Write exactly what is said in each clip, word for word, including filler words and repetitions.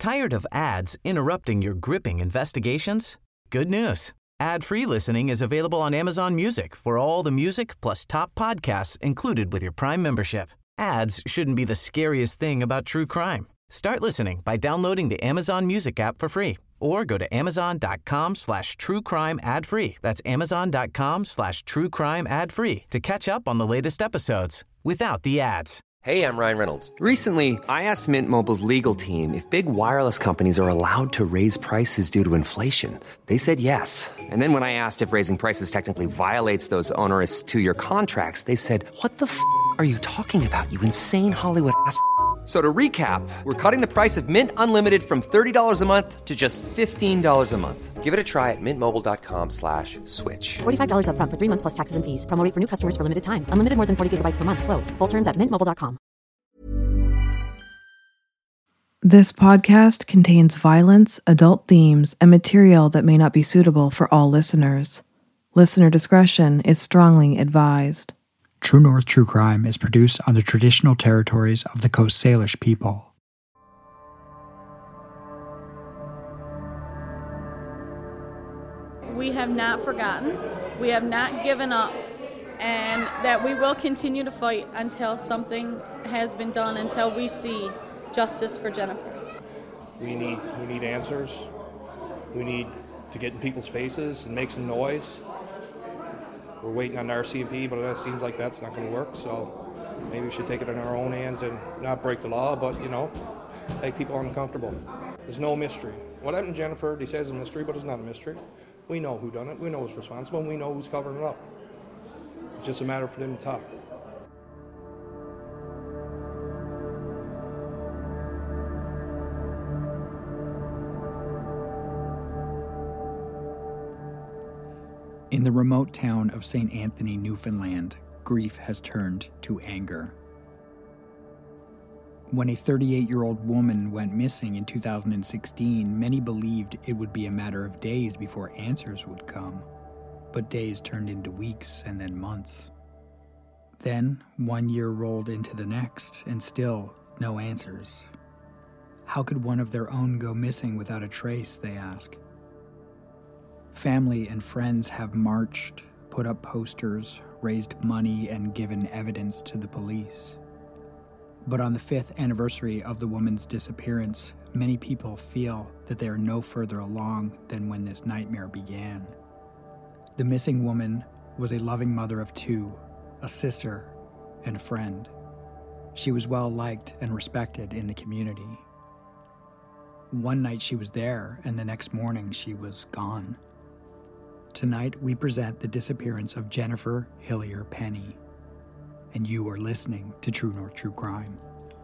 Tired of ads interrupting your gripping investigations? Good news. Ad-free listening is available on Amazon Music for all the music plus top podcasts included with your Prime membership. Ads shouldn't be the scariest thing about true crime. Start listening by downloading the Amazon Music app for free or go to amazon.com slash true crime ad free. That's amazon.com slash true crime ad free to catch up on the latest episodes without the ads. Hey, I'm Ryan Reynolds. Recently, I asked Mint Mobile's legal team if big wireless companies are allowed to raise prices due to inflation. They said yes. And then when I asked if raising prices technically violates those onerous two-year contracts, they said, what the f*** are you talking about, you insane Hollywood ass f- So to recap, we're cutting the price of Mint Unlimited from thirty dollars a month to just fifteen dollars a month. Give it a try at mintmobile.com slash switch. forty-five dollars up front for three months plus taxes and fees. Promo rate for new customers for limited time. Unlimited more than forty gigabytes per month. Slows full terms at mint mobile dot com. This podcast contains violence, adult themes, and material that may not be suitable for all listeners. Listener discretion is strongly advised. True North True Crime is produced on the traditional territories of the Coast Salish people. We have not forgotten, we have not given up, and that we will continue to fight until something has been done, until we see justice for Jennifer. We need we need answers. We need to get in people's faces and make some noise. We're waiting on the R C M P, but it seems like that's not going to work, so maybe we should take it in our own hands and not break the law, but, you know, make people uncomfortable. There's no mystery. What happened to Jennifer, they say it's a mystery, but it's not a mystery. We know who done it, we know who's responsible, and we know who's covering it up. It's just a matter for them to talk. In the remote town of Saint Anthony, Newfoundland, grief has turned to anger. When a thirty-eight-year-old woman went missing in two thousand sixteen, many believed it would be a matter of days before answers would come. But days turned into weeks and then months. Then, one year rolled into the next, and still no answers. How could one of their own go missing without a trace, they ask. Family and friends have marched, put up posters, raised money, and given evidence to the police. But on the fifth anniversary of the woman's disappearance, many people feel that they are no further along than when this nightmare began. The missing woman was a loving mother of two, a sister, and a friend. She was well liked and respected in the community. One night she was there, and the next morning she was gone. Tonight, we present the disappearance of Jennifer Hillier Penny, and you are listening to True North True Crime.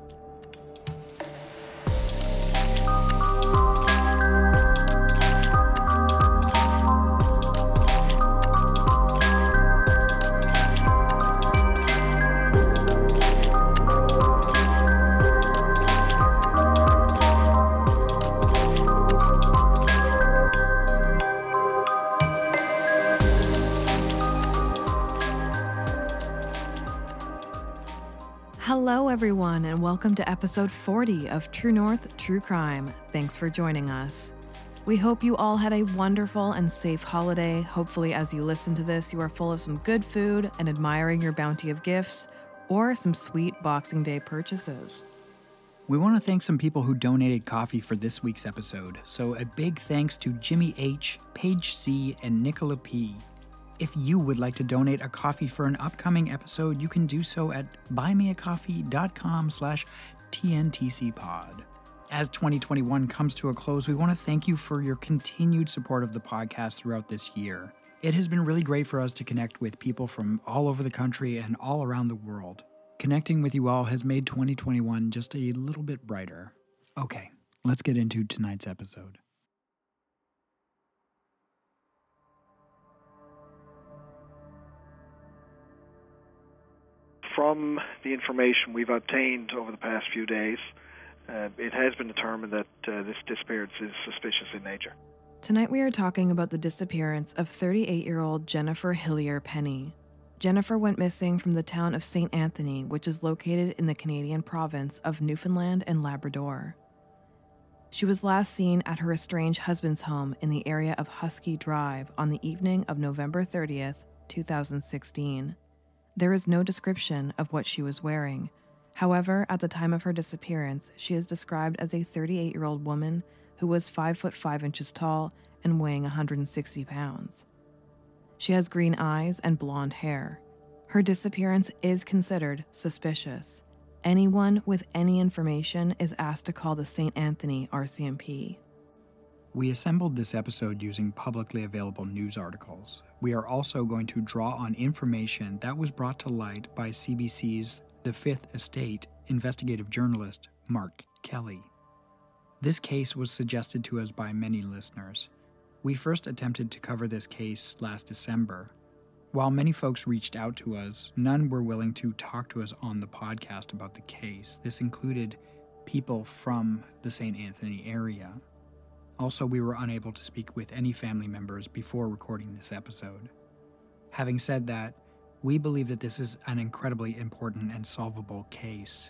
Hello, everyone, and welcome to episode forty of True North True Crime. Thanks for joining us. We hope you all had a wonderful and safe holiday. Hopefully, as you listen to this, you are full of some good food and admiring your bounty of gifts or some sweet Boxing Day purchases. We want to thank some people who donated coffee for this week's episode. So a big thanks to Jimmy H., Paige C., and Nicola P. If you would like to donate a coffee for an upcoming episode, you can do so at buymeacoffee.com slash TNTCpod. As twenty twenty-one comes to a close, we want to thank you for your continued support of the podcast throughout this year. It has been really great for us to connect with people from all over the country and all around the world. Connecting with you all has made twenty twenty-one just a little bit brighter. Okay, let's get into tonight's episode. From the information we've obtained over the past few days, uh, it has been determined that uh, this disappearance is suspicious in nature. Tonight we are talking about the disappearance of thirty-eight-year-old Jennifer Hillier Penny. Jennifer went missing from the town of Saint Anthony, which is located in the Canadian province of Newfoundland and Labrador. She was last seen at her estranged husband's home in the area of Husky Drive on the evening of November thirtieth, two thousand sixteen. There is no description of what she was wearing. However, at the time of her disappearance, she is described as a thirty-eight-year-old woman who was five foot five inches tall and weighing one hundred sixty pounds. She has green eyes and blonde hair. Her disappearance is considered suspicious. Anyone with any information is asked to call the Saint Anthony R C M P. We assembled this episode using publicly available news articles. We are also going to draw on information that was brought to light by C B C's The Fifth Estate investigative journalist Mark Kelly. This case was suggested to us by many listeners. We first attempted to cover this case last December. While many folks reached out to us, none were willing to talk to us on the podcast about the case. This included people from the Saint Anthony area. Also, we were unable to speak with any family members before recording this episode. Having said that, we believe that this is an incredibly important and solvable case.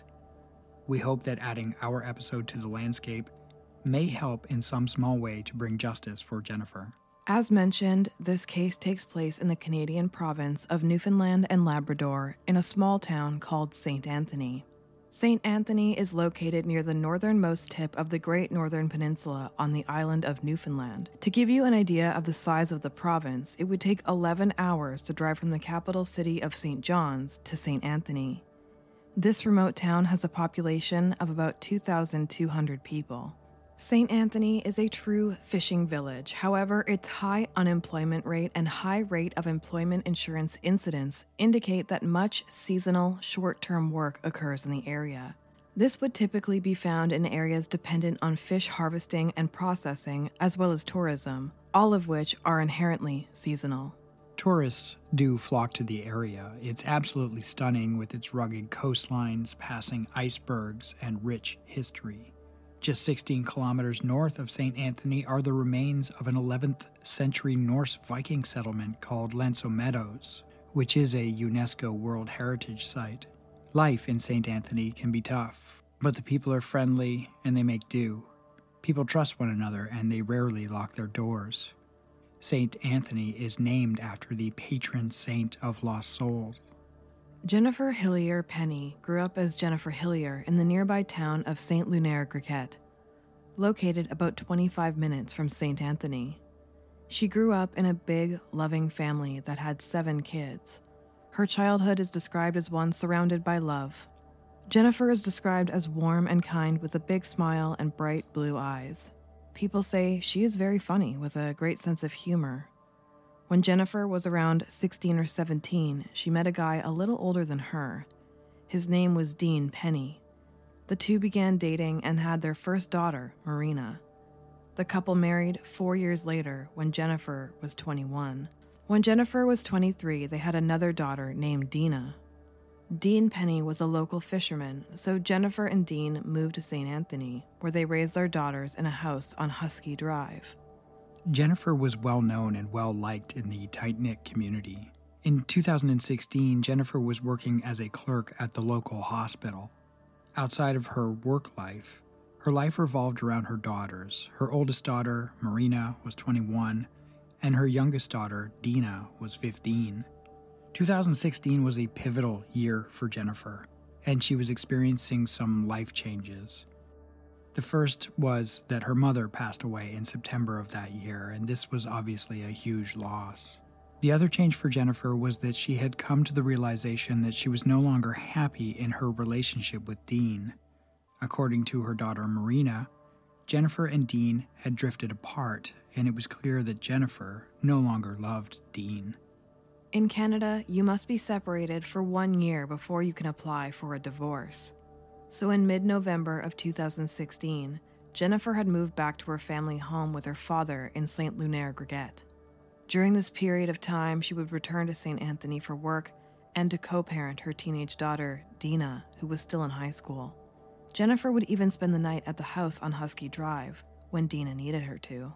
We hope that adding our episode to the landscape may help in some small way to bring justice for Jennifer. As mentioned, this case takes place in the Canadian province of Newfoundland and Labrador in a small town called Saint Anthony. Saint Anthony is located near the northernmost tip of the Great Northern Peninsula on the island of Newfoundland. To give you an idea of the size of the province, it would take eleven hours to drive from the capital city of Saint John's to Saint Anthony. This remote town has a population of about two thousand two hundred people. Saint Anthony is a true fishing village. However, its high unemployment rate and high rate of employment insurance incidents indicate that much seasonal, short-term work occurs in the area. This would typically be found in areas dependent on fish harvesting and processing, as well as tourism, all of which are inherently seasonal. Tourists do flock to the area. It's absolutely stunning with its rugged coastlines, passing icebergs, and rich history. Just sixteen kilometers north of Saint Anthony are the remains of an eleventh century Norse Viking settlement called Lenso Meadows, which is a UNESCO World Heritage Site. Life in Saint Anthony can be tough, but the people are friendly and they make do. People trust one another and they rarely lock their doors. Saint Anthony is named after the patron saint of lost souls. Jennifer Hillier Penny grew up as Jennifer Hillier in the nearby town of Saint Lunaire Griquet, located about twenty-five minutes from Saint Anthony. She grew up in a big, loving family that had seven kids. Her childhood is described as one surrounded by love. Jennifer is described as warm and kind with a big smile and bright blue eyes. People say she is very funny with a great sense of humor. When Jennifer was around sixteen or seventeen, she met a guy a little older than her. His name was Dean Penny. The two began dating and had their first daughter, Marina. The couple married four years later when Jennifer was twenty-one. When Jennifer was twenty-three, they had another daughter named Dina. Dean Penny was a local fisherman, so Jennifer and Dean moved to Saint Anthony, where they raised their daughters in a house on Husky Drive. Jennifer was well known and well liked in the tight-knit community. In two thousand sixteen, Jennifer was working as a clerk at the local hospital. Outside of her work life, her life revolved around her daughters. Her oldest daughter, Marina, was twenty-one, and her youngest daughter, Dina, was fifteen. two thousand sixteen was a pivotal year for Jennifer, and she was experiencing some life changes. The first was that her mother passed away in September of that year, and this was obviously a huge loss. The other change for Jennifer was that she had come to the realization that she was no longer happy in her relationship with Dean. According to her daughter Marina, Jennifer and Dean had drifted apart, and it was clear that Jennifer no longer loved Dean. In Canada, you must be separated for one year before you can apply for a divorce. So in mid-November of two thousand sixteen, Jennifer had moved back to her family home with her father in Saint Lunaire Griquet. During this period of time, she would return to Saint Anthony for work and to co-parent her teenage daughter, Dina, who was still in high school. Jennifer would even spend the night at the house on Husky Drive when Dina needed her to.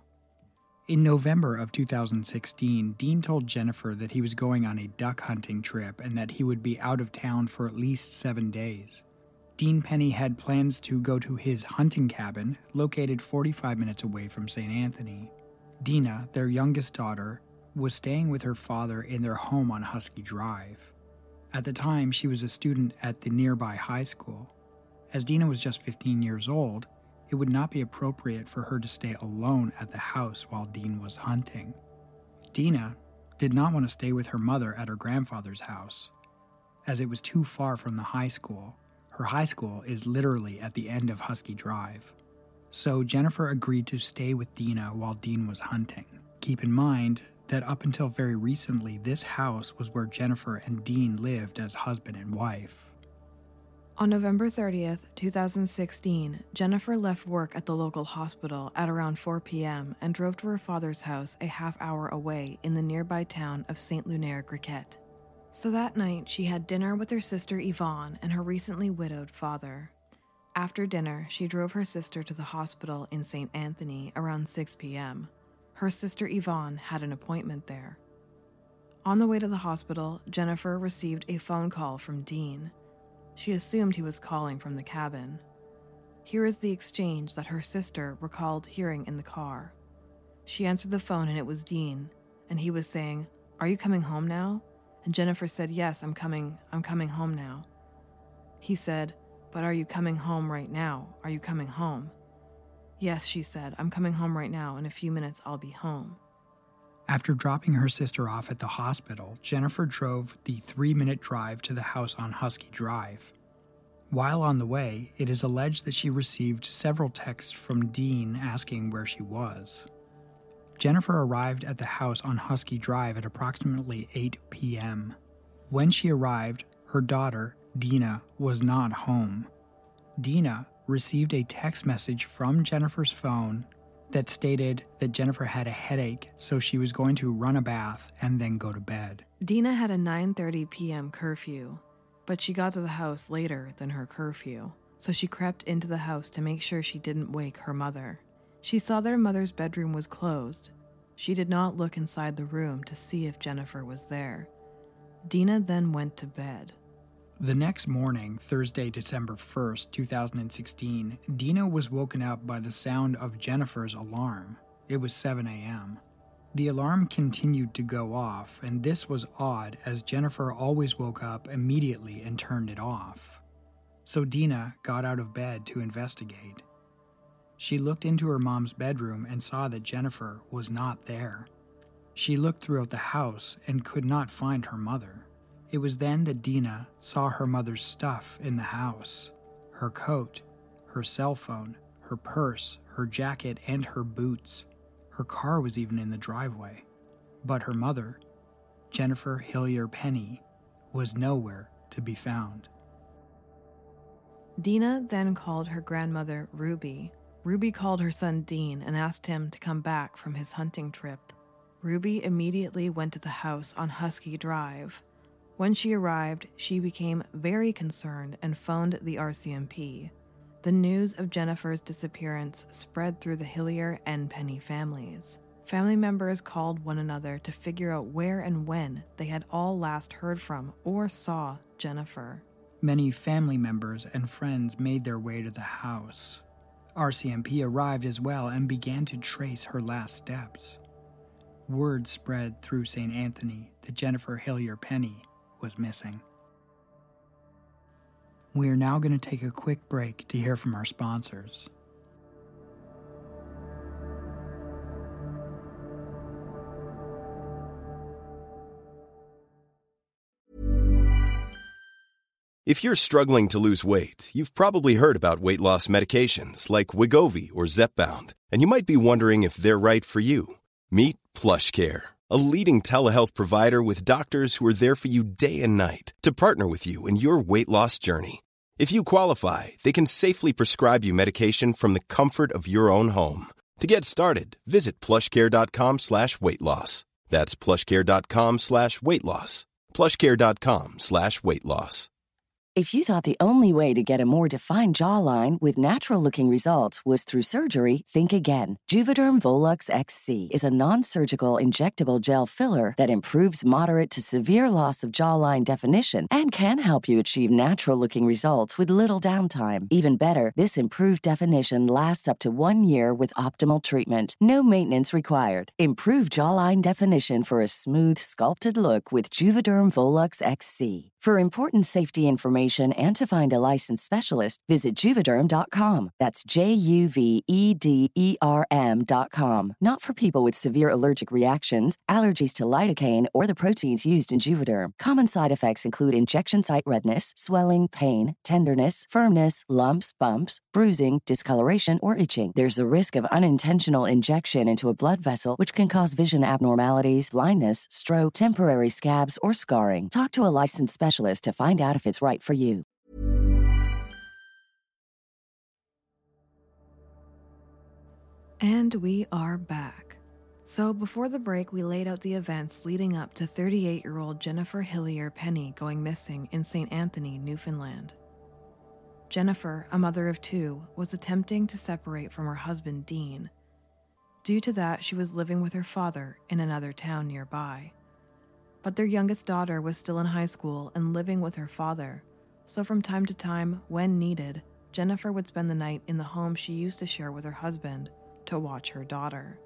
In November of two thousand sixteen, Dean told Jennifer that he was going on a duck hunting trip and that he would be out of town for at least seven days. Dean Penny had plans to go to his hunting cabin, located forty-five minutes away from Saint Anthony. Dina, their youngest daughter, was staying with her father in their home on Husky Drive. At the time, she was a student at the nearby high school. As Dina was just fifteen years old, it would not be appropriate for her to stay alone at the house while Dean was hunting. Dina did not want to stay with her mother at her grandfather's house, as it was too far from the high school. Her high school is literally at the end of Husky Drive. So Jennifer agreed to stay with Dina while Dean was hunting. Keep in mind that up until very recently, this house was where Jennifer and Dean lived as husband and wife. On November thirtieth, twenty sixteen, Jennifer left work at the local hospital at around four p.m. and drove to her father's house a half hour away in the nearby town of Saint Lunaire-Griquet. So that night, she had dinner with her sister Yvonne and her recently widowed father. After dinner, she drove her sister to the hospital in Saint Anthony around six p.m. Her sister Yvonne had an appointment there. On the way to the hospital, Jennifer received a phone call from Dean. She assumed he was calling from the cabin. Here is the exchange that her sister recalled hearing in the car. She answered the phone and it was Dean, and he was saying, "Are you coming home now?" And Jennifer said, "Yes, I'm coming, I'm coming home now." He said, "But are you coming home right now? Are you coming home?" "Yes," she said, "I'm coming home right now. In a few minutes, I'll be home." After dropping her sister off at the hospital, Jennifer drove the three-minute drive to the house on Husky Drive. While on the way, it is alleged that she received several texts from Dean asking where she was. Jennifer arrived at the house on Husky Drive at approximately eight p.m. When she arrived, her daughter, Dina, was not home. Dina received a text message from Jennifer's phone that stated that Jennifer had a headache, so she was going to run a bath and then go to bed. Dina had a nine thirty p.m. curfew, but she got to the house later than her curfew, so she crept into the house to make sure she didn't wake her mother. She saw that her mother's bedroom was closed. She did not look inside the room to see if Jennifer was there. Dina then went to bed. The next morning, Thursday, December first, twenty sixteen, Dina was woken up by the sound of Jennifer's alarm. It was seven a.m. The alarm continued to go off, and this was odd as Jennifer always woke up immediately and turned it off. So Dina got out of bed to investigate. She looked into her mom's bedroom and saw that Jennifer was not there. She looked throughout the house and could not find her mother. It was then that Dina saw her mother's stuff in the house. Her coat, her cell phone, her purse, her jacket, and her boots. Her car was even in the driveway. But her mother, Jennifer Hillier Penny, was nowhere to be found. Dina then called her grandmother, Ruby. Ruby called her son Dean and asked him to come back from his hunting trip. Ruby immediately went to the house on Husky Drive. When she arrived, she became very concerned and phoned the R C M P. The news of Jennifer's disappearance spread through the Hillier and Penny families. Family members called one another to figure out where and when they had all last heard from or saw Jennifer. Many family members and friends made their way to the house. R C M P arrived as well and began to trace her last steps. Word spread through Saint Anthony that Jennifer Hillier Penny was missing. We are now going to take a quick break to hear from our sponsors. If you're struggling to lose weight, you've probably heard about weight loss medications like Wegovy or Zepbound, and you might be wondering if they're right for you. Meet PlushCare, a leading telehealth provider with doctors who are there for you day and night to partner with you in your weight loss journey. If you qualify, they can safely prescribe you medication from the comfort of your own home. To get started, visit plushcare.com slash weight loss. That's plushcare.com slash weight loss. plushcare.com slash weight loss. If you thought the only way to get a more defined jawline with natural-looking results was through surgery, think again. Juvederm Volux X C is a non-surgical injectable gel filler that improves moderate to severe loss of jawline definition and can help you achieve natural-looking results with little downtime. Even better, this improved definition lasts up to one year with optimal treatment. No maintenance required. Improve jawline definition for a smooth, sculpted look with Juvederm Volux X C. For important safety information and to find a licensed specialist, visit Juvederm dot com. That's J U V E D E R M dot com. Not for people with severe allergic reactions, allergies to lidocaine, or the proteins used in Juvederm. Common side effects include injection site redness, swelling, pain, tenderness, firmness, lumps, bumps, bruising, discoloration, or itching. There's a risk of unintentional injection into a blood vessel, which can cause vision abnormalities, blindness, stroke, temporary scabs, or scarring. Talk to a licensed specialist to find out if it's right for you. And we are back. So before the break, we laid out the events leading up to thirty-eight-year-old Jennifer Hillier Penny going missing in Saint Anthony, Newfoundland. Jennifer, a mother of two, was attempting to separate from her husband, Dean. Due to that, she was living with her father in another town nearby. But their youngest daughter was still in high school and living with her father, so from time to time, when needed, Jennifer would spend the night in the home she used to share with her husband to watch her daughter.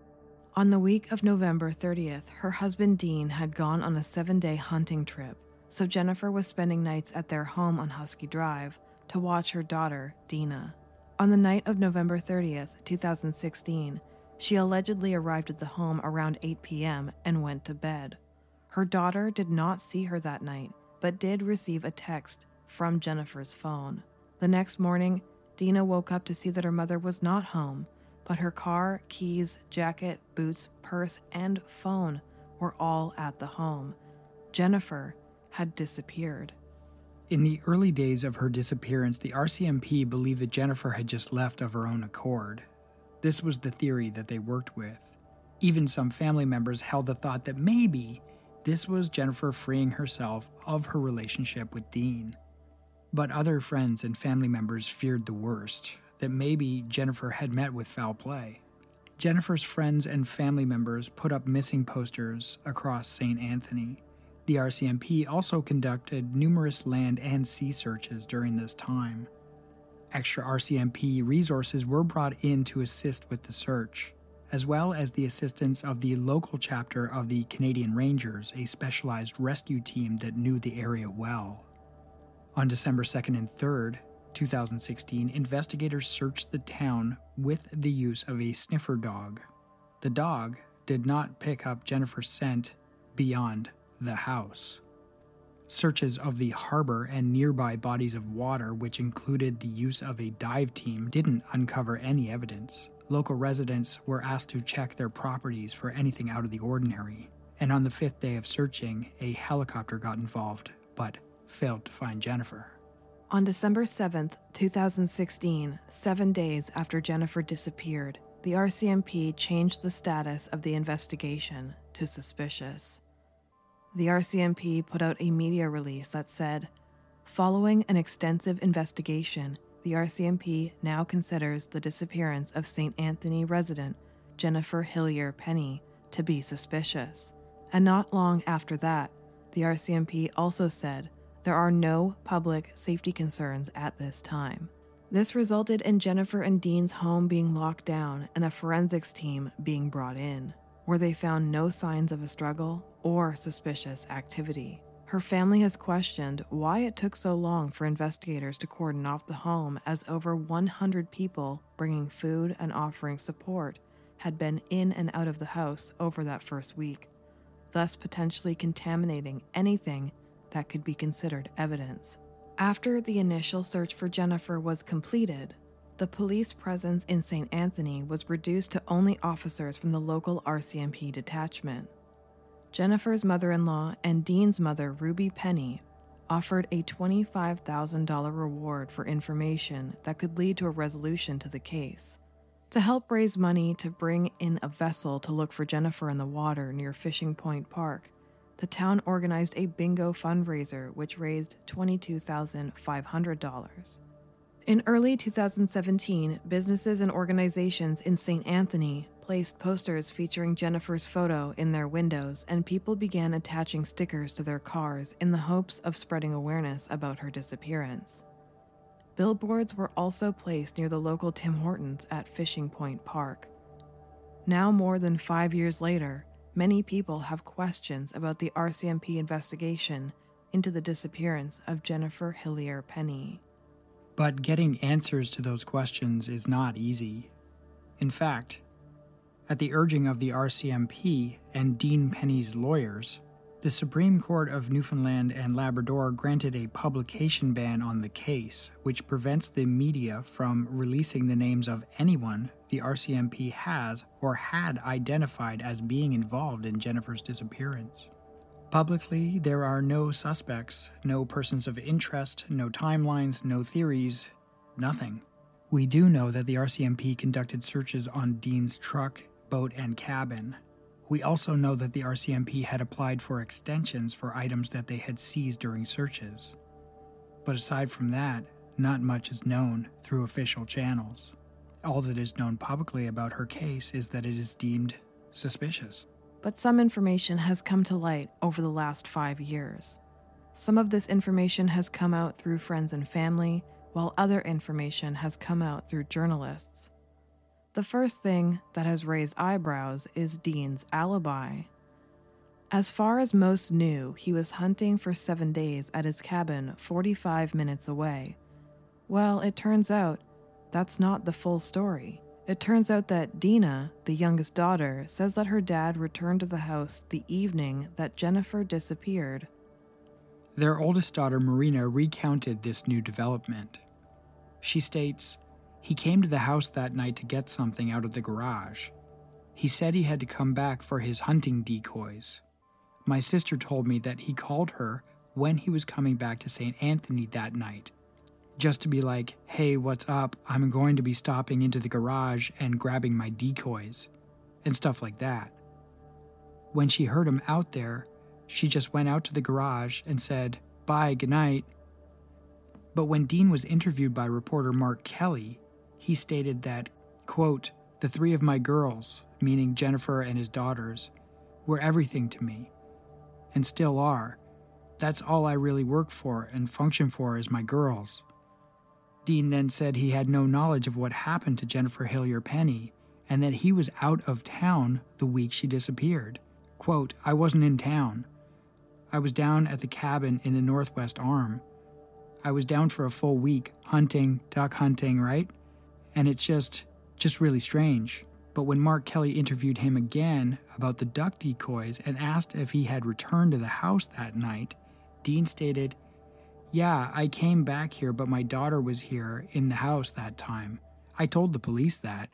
On the week of November thirtieth, her husband Dean had gone on a seven-day hunting trip, so Jennifer was spending nights at their home on Husky Drive to watch her daughter, Dina. On the night of November thirtieth, two thousand sixteen, she allegedly arrived at the home around eight p.m. and went to bed. Her daughter did not see her that night, but did receive a text from Jennifer's phone. The next morning, Dina woke up to see that her mother was not home, but her car, keys, jacket, boots, purse, and phone were all at the home. Jennifer had disappeared. In the early days of her disappearance, the R C M P believed that Jennifer had just left of her own accord. This was the theory that they worked with. Even some family members held the thought that maybe this was Jennifer freeing herself of her relationship with Dean. But other friends and family members feared the worst, that maybe Jennifer had met with foul play. Jennifer's friends and family members put up missing posters across Saint Anthony. The R C M P also conducted numerous land and sea searches during this time. Extra R C M P resources were brought in to assist with the search, as well as the assistance of the local chapter of the Canadian Rangers, a specialized rescue team that knew the area well. On December second and third, two thousand sixteen, investigators searched the town with the use of a sniffer dog. The dog did not pick up Jennifer's scent beyond the house. Searches of the harbor and nearby bodies of water, which included the use of a dive team, didn't uncover any evidence. Local residents were asked to check their properties for anything out of the ordinary, and on the fifth day of searching, a helicopter got involved, but failed to find Jennifer. On December seventh, two thousand sixteen, seven days after Jennifer disappeared, the R C M P changed the status of the investigation to suspicious. The R C M P put out a media release that said, "Following an extensive investigation, the R C M P now considers the disappearance of Saint Anthony resident Jennifer Hillier Penny to be suspicious." And not long after that, the R C M P also said there are no public safety concerns at this time. This resulted in Jennifer and Dean's home being locked down and a forensics team being brought in, where they found no signs of a struggle or suspicious activity. Her family has questioned why it took so long for investigators to cordon off the home, as over one hundred people bringing food and offering support had been in and out of the house over that first week, thus potentially contaminating anything that could be considered evidence. After the initial search for Jennifer was completed, the police presence in Saint Anthony was reduced to only officers from the local R C M P detachment. Jennifer's mother-in-law and Dean's mother, Ruby Penny, offered a twenty-five thousand dollars reward for information that could lead to a resolution to the case. To help raise money to bring in a vessel to look for Jennifer in the water near Fishing Point Park, the town organized a bingo fundraiser which raised twenty-two thousand five hundred dollars. In early two thousand seventeen, businesses and organizations in Saint Anthony placed posters featuring Jennifer's photo in their windows, and people began attaching stickers to their cars in the hopes of spreading awareness about her disappearance. Billboards were also placed near the local Tim Hortons at Fishing Point Park. Now, more than five years later, many people have questions about the R C M P investigation into the disappearance of Jennifer Hillier Penny. But getting answers to those questions is not easy. In fact, at the urging of the R C M P and Dean Penny's lawyers, the Supreme Court of Newfoundland and Labrador granted a publication ban on the case, which prevents the media from releasing the names of anyone the R C M P has or had identified as being involved in Jennifer's disappearance. Publicly, there are no suspects, no persons of interest, no timelines, no theories, nothing. We do know that the R C M P conducted searches on Dean's truck, boat, and cabin. We also know that the R C M P had applied for extensions for items that they had seized during searches. But aside from that, not much is known through official channels. All that is known publicly about her case is that it is deemed suspicious. But some information has come to light over the last five years. Some of this information has come out through friends and family, while other information has come out through journalists. The first thing that has raised eyebrows is Dean's alibi. As far as most knew, he was hunting for seven days at his cabin forty-five minutes away. Well, it turns out that's not the full story. It turns out that Dina, the youngest daughter, says that her dad returned to the house the evening that Jennifer disappeared. Their oldest daughter, Marina, recounted this new development. She states, "He came to the house that night to get something out of the garage. He said he had to come back for his hunting decoys. My sister told me that he called her when he was coming back to Saint Anthony that night, just to be like, hey, what's up? I'm going to be stopping into the garage and grabbing my decoys," and stuff like that. When she heard him out there, she just went out to the garage and said, "Bye, good night." But when Dean was interviewed by reporter Mark Kelly, he stated that, quote, "The three of my girls," meaning Jennifer and his daughters, "were everything to me, and still are. That's all I really work for and function for is my girls." Dean then said he had no knowledge of what happened to Jennifer Hillier Penny, and that he was out of town the week she disappeared. Quote, "I wasn't in town. I was down at the cabin in the Northwest Arm. I was down for a full week, hunting, duck hunting, right? And it's just, just really strange." But when Mark Kelly interviewed him again about the duck decoys and asked if he had returned to the house that night, Dean stated, "Yeah, I came back here, but my daughter was here in the house that time. I told the police that."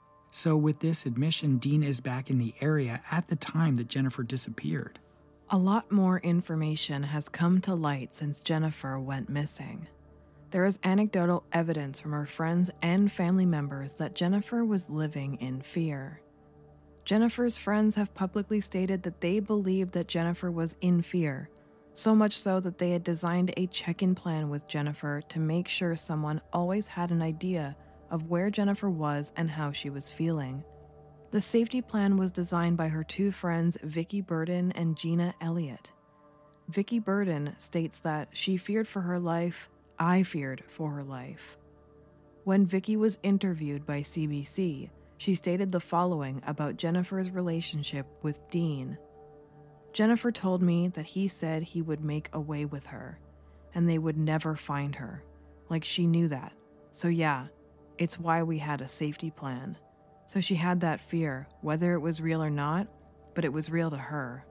So with this admission, Dean is back in the area at the time that Jennifer disappeared. A lot more information has come to light since Jennifer went missing. There is anecdotal evidence from her friends and family members that Jennifer was living in fear. Jennifer's friends have publicly stated that they believed that Jennifer was in fear, so much so that they had designed a check-in plan with Jennifer to make sure someone always had an idea of where Jennifer was and how she was feeling. The safety plan was designed by her two friends, Vicki Burden and Gina Elliott. Vicki Burden states that she feared for her life, I feared for her life. When Vicki was interviewed by C B C, she stated the following about Jennifer's relationship with Dean. "Jennifer told me that he said he would make away with her, and they would never find her. Like she knew that. So yeah, it's why we had a safety plan. So she had that fear, whether it was real or not, but it was real to her."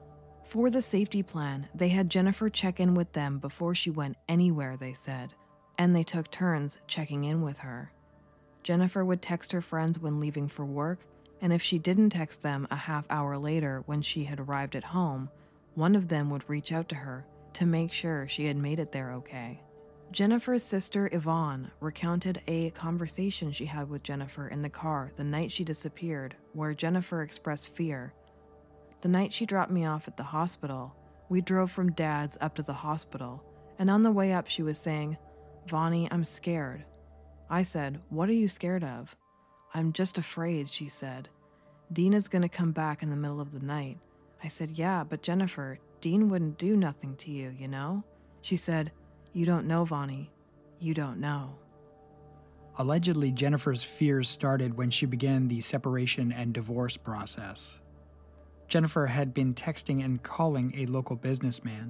For the safety plan, they had Jennifer check in with them before she went anywhere, they said, and they took turns checking in with her. Jennifer would text her friends when leaving for work, and if she didn't text them a half hour later when she had arrived at home, one of them would reach out to her to make sure she had made it there okay. Jennifer's sister Yvonne recounted a conversation she had with Jennifer in the car the night she disappeared, where Jennifer expressed fear. the night she dropped me off at the hospital, we drove from Dad's up to the hospital, and on the way up she was saying, "Vonnie, I'm scared." I said, "What are you scared of?" "I'm just afraid," she said. "Dean is going to come back in the middle of the night." I said, "Yeah, but Jennifer, Dean wouldn't do nothing to you, you know?" She said, "You don't know, Vonnie. You don't know." Allegedly, Jennifer's fears started when she began the separation and divorce process. Jennifer had been texting and calling a local businessman.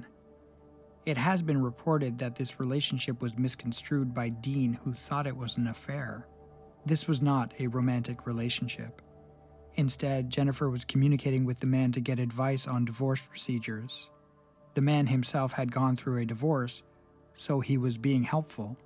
It has been reported that this relationship was misconstrued by Dean, who thought it was an affair. This was not a romantic relationship. Instead, Jennifer was communicating with the man to get advice on divorce procedures. The man himself had gone through a divorce, so he was being helpful.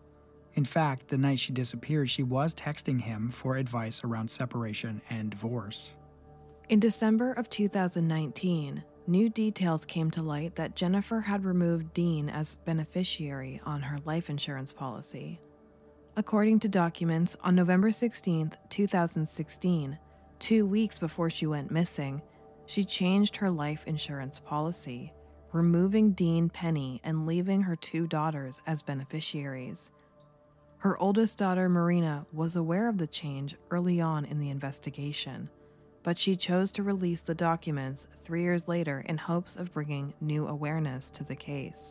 In fact, the night she disappeared, she was texting him for advice around separation and divorce. In December of two thousand nineteen, new details came to light that Jennifer had removed Dean as beneficiary on her life insurance policy. According to documents, on November sixteenth, two thousand sixteen, two weeks before she went missing, she changed her life insurance policy, removing Dean Penny and leaving her two daughters as beneficiaries. Her oldest daughter, Marina, was aware of the change early on in the investigation, but she chose to release the documents three years later in hopes of bringing new awareness to the case.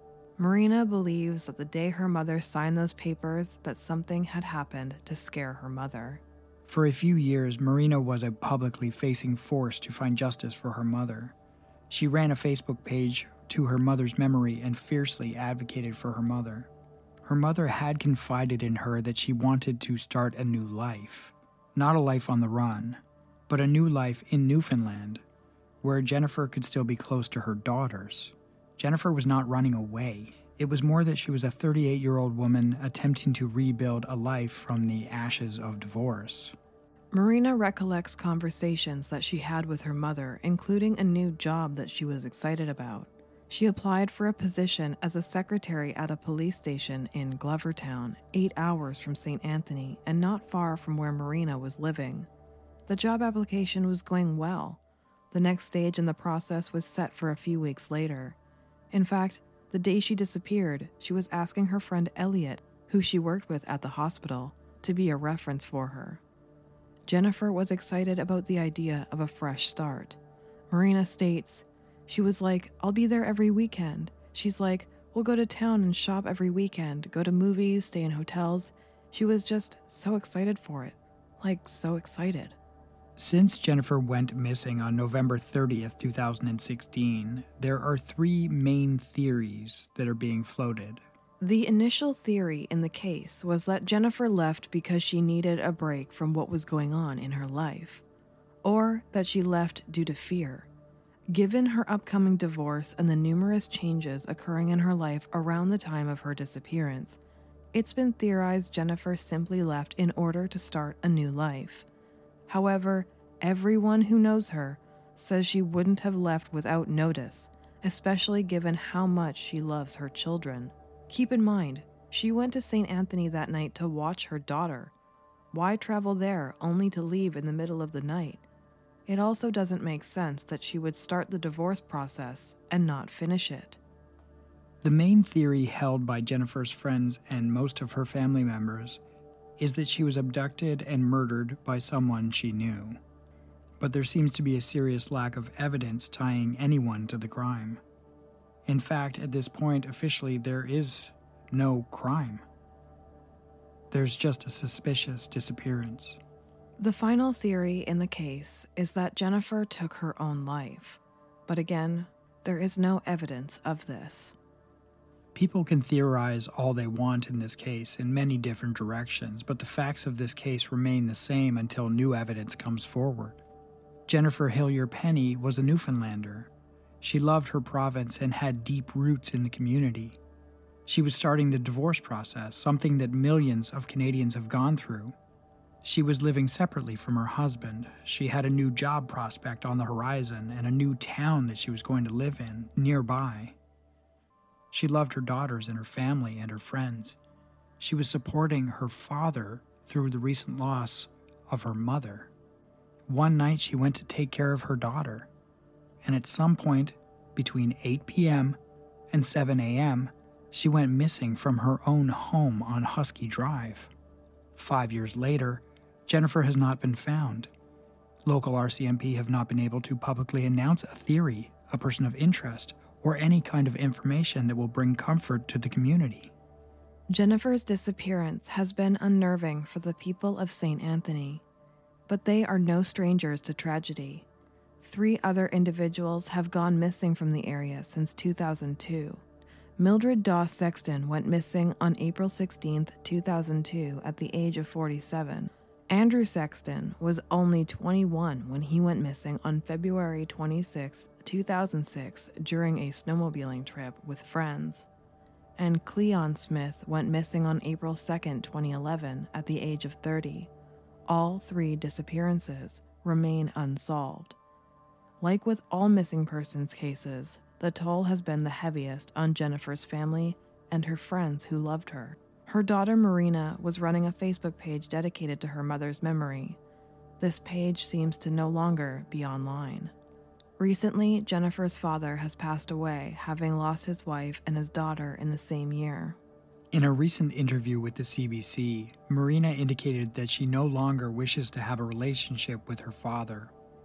Marina believes that the day her mother signed those papers, that something had happened to scare her mother. For a few years, Marina was a publicly facing force to find justice for her mother. She ran a Facebook page to her mother's memory and fiercely advocated for her mother. Her mother had confided in her that she wanted to start a new life. Not a life on the run, but a new life in Newfoundland, where Jennifer could still be close to her daughters. Jennifer was not running away. It was more that she was a thirty-eight-year-old woman attempting to rebuild a life from the ashes of divorce. Marina recollects conversations that she had with her mother, including a new job that she was excited about. She applied for a position as a secretary at a police station in Glovertown, eight hours from Saint Anthony and not far from where Marina was living. The job application was going well. The next stage in the process was set for a few weeks later. In fact, the day she disappeared, she was asking her friend Elliot, who she worked with at the hospital, to be a reference for her. Jennifer was excited about the idea of a fresh start. Marina states, "She was like, I'll be there every weekend." She's like, "We'll go to town and shop every weekend, go to movies, stay in hotels." She was just so excited for it. Like, so excited. Since Jennifer went missing on November thirtieth, two thousand sixteen, there are three main theories that are being floated. The initial theory in the case was that Jennifer left because she needed a break from what was going on in her life, or that she left due to fear. Given her upcoming divorce and the numerous changes occurring in her life around the time of her disappearance, it's been theorized Jennifer simply left in order to start a new life. However, everyone who knows her says she wouldn't have left without notice, especially given how much she loves her children. Keep in mind, she went to Saint Anthony that night to watch her daughter. Why travel there only to leave in the middle of the night? It also doesn't make sense that she would start the divorce process and not finish it. The main theory held by Jennifer's friends and most of her family members is that she was abducted and murdered by someone she knew. But there seems to be a serious lack of evidence tying anyone to the crime. In fact, at this point, officially, there is no crime. There's just a suspicious disappearance. The final theory in the case is that Jennifer took her own life. But again, there is no evidence of this. People can theorize all they want in this case in many different directions, but the facts of this case remain the same until new evidence comes forward. Jennifer Hillier Penny was a Newfoundlander. She loved her province and had deep roots in the community. She was starting the divorce process, something that millions of Canadians have gone through. She was living separately from her husband. She had a new job prospect on the horizon and a new town that she was going to live in nearby. She loved her daughters and her family and her friends. She was supporting her father through the recent loss of her mother. One night she went to take care of her daughter. and at some point between eight p.m. and seven a.m., she went missing from her own home on Husky Drive. Five years later, Jennifer has not been found. Local R C M P have not been able to publicly announce a theory, a person of interest, or any kind of information that will bring comfort to the community. Jennifer's disappearance has been unnerving for the people of Saint Anthony, but they are no strangers to tragedy. Three other individuals have gone missing from the area since two thousand two. Mildred Doss Sexton went missing on April sixteenth, two thousand two at the age of forty-seven. Andrew Sexton was only twenty-one when he went missing on February twenty-sixth, two thousand six during a snowmobiling trip with friends. And Cleon Smith went missing on April second, twenty eleven at the age of thirty. All three disappearances remain unsolved. Like with all missing persons cases, the toll has been the heaviest on Jennifer's family and her friends who loved her. Her daughter Marina was running a Facebook page dedicated to her mother's memory. This page seems to no longer be online. Recently, Jennifer's father has passed away, having lost his wife and his daughter in the same year. In a recent interview with the C B C, Marina indicated that she no longer wishes to have a relationship with her father.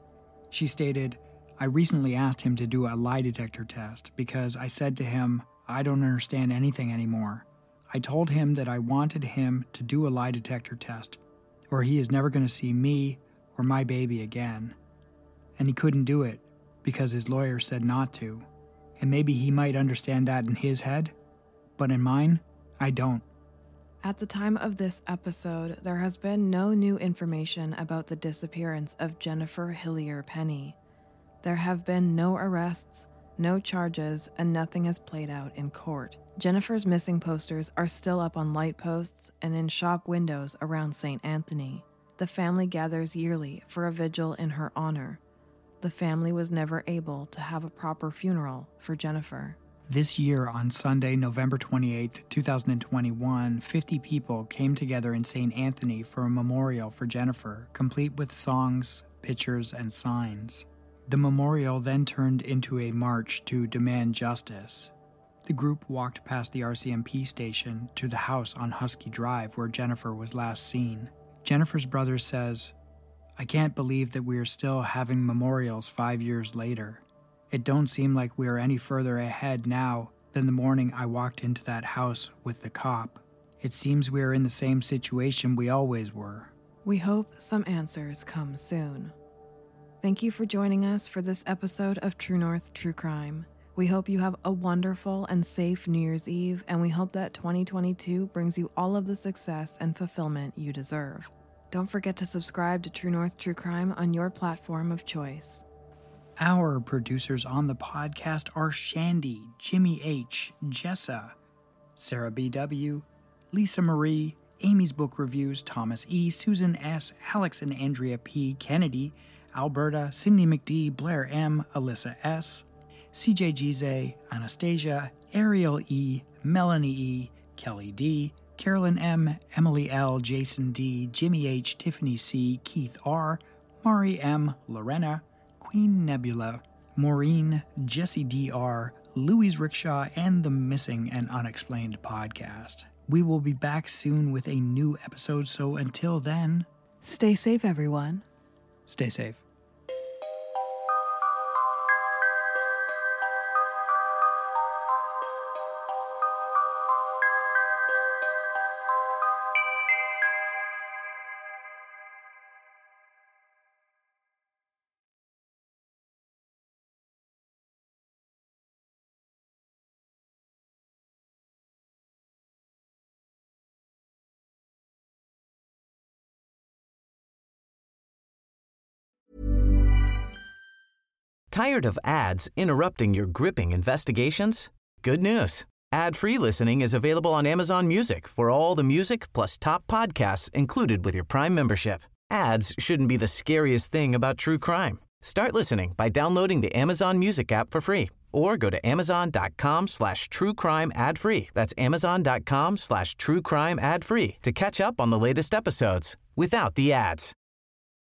She stated, "I recently asked him to do a lie detector test because I said to him, I don't understand anything anymore. I told him that I wanted him to do a lie detector test, or he is never going to see me or my baby again. And he couldn't do it because his lawyer said not to. And maybe he might understand that in his head, but in mine, I don't." At the time of this episode, there has been no new information about the disappearance of Jennifer Hillier Penny. There have been no arrests, no charges, and nothing has played out in court. Jennifer's missing posters are still up on light posts and in shop windows around Saint Anthony. The family gathers yearly for a vigil in her honor. The family was never able to have a proper funeral for Jennifer. This year, on Sunday, November twenty-eighth, twenty twenty-one, fifty people came together in Saint Anthony for a memorial for Jennifer, complete with songs, pictures, and signs. The memorial then turned into a march to demand justice. The group walked past the R C M P station to the house on Husky Drive where Jennifer was last seen. Jennifer's brother says, "I can't believe that we are still having memorials five years later. It don't seem like we are any further ahead now than the morning I walked into that house with the cop. It seems we are in the same situation we always were." We hope some answers come soon. Thank you for joining us for this episode of True North True Crime. We hope you have a wonderful and safe New Year's Eve, and we hope that twenty twenty-two brings you all of the success and fulfillment you deserve. Don't forget to subscribe to True North True Crime on your platform of choice. Our producers on the podcast are Shandy, Jimmy H., Jessa, Sarah B W, Lisa Marie, Amy's Book Reviews, Thomas E., Susan S., Alex and Andrea P., Kennedy, Alberta, Cindy McD., Blair M., Alyssa S., C J Gize, Anastasia, Ariel E., Melanie E., Kelly D., Carolyn M., Emily L., Jason D., Jimmy H., Tiffany C., Keith R., Mari M., Lorena, Queen Nebula, Maureen, Jesse D R, Louise Rickshaw, and the Missing and Unexplained podcast. We will be back soon with a new episode, so until then, stay safe, everyone. Stay safe. Tired of ads interrupting your gripping investigations? Good news. Ad-free listening is available on Amazon Music for all the music plus top podcasts included with your Prime membership. Ads shouldn't be the scariest thing about true crime. Start listening by downloading the Amazon Music app for free or go to amazon.com slash true crime ad free. That's amazon.com slash true crime ad free to catch up on the latest episodes without the ads.